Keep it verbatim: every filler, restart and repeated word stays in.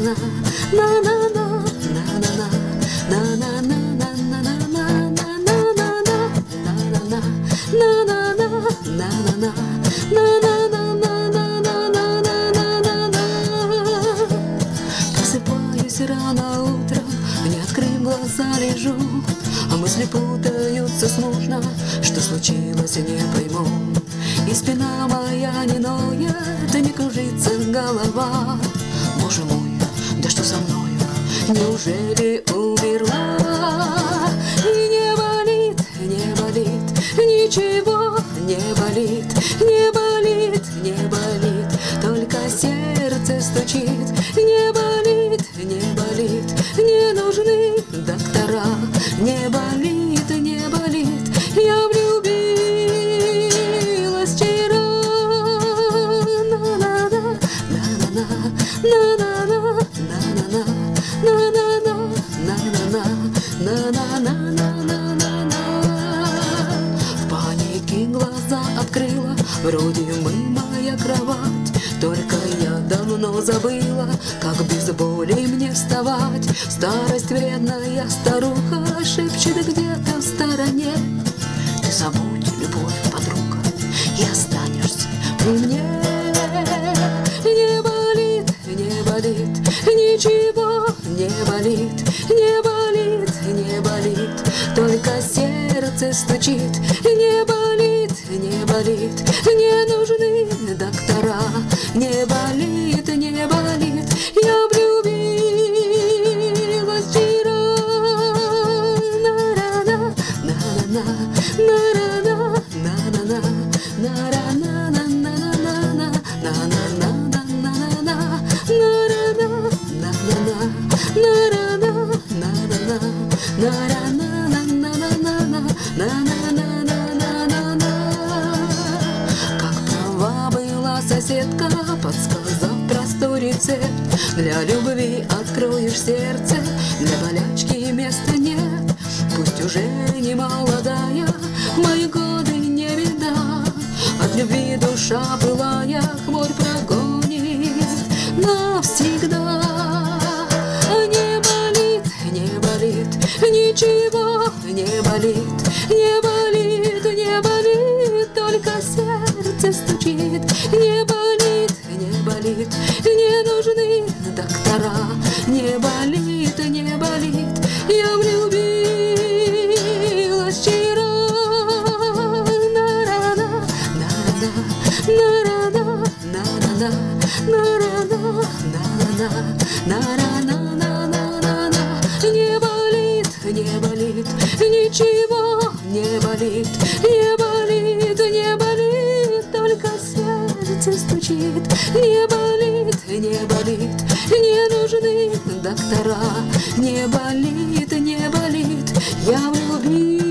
Просыпаюсь рано утром, не открыв глаза лежу, а мысли путаются смутно, что случилось, не пойму. И спина моя не ноет, не кружится голова. Боже мой, да что со мною? Неужели умерла? И не болит, не болит, ничего не болит, не болит, не болит, только сердце стучит. Не болит, не болит, не нужны доктора. Не болит, не болит, я влюбилась вчера. На-на-на, на-на-на, на-на-на, на-на-на, на-на-на, на-на-на, на-на-на. В панике глаза открыла, вроде мы моя кровать. Только я давно забыла, как без боли мне вставать. Старость вредная старуха шепчет где-то в стороне: ты забудь, любовь, подруга, и останешься при мне. Не болит, не болит, ничего не болит, не болит, не болит, только сердце стучит. Не болит, не болит, не нужны доктора. Не болит, не болит, я влюбилась вчера. На-на-на, на-на-на, на-на-на, на-на-на, на-на-на, на-на-на, на-на-на, как права была соседка, подсказав простой рецепт. Для любви откроешь сердце, для болячки места нет. Пусть уже не молодая, мои годы не беда. От любви душа былая хворь прогонит навсегда. Не болит, не болит, ничего не болит, не болит, не болит, только сердце стучит. Не болит, не болит, не нужны доктора. Не болит, не болит, я влюбилась вчера. На-на-на, на-на-на, на-на-на, на-на-на, на-на-на. Не болит, не болит, ничего не болит, не болит, не болит, только сердце стучит. Не болит, не болит, не нужны доктора. Не болит, не болит, я влюбилась.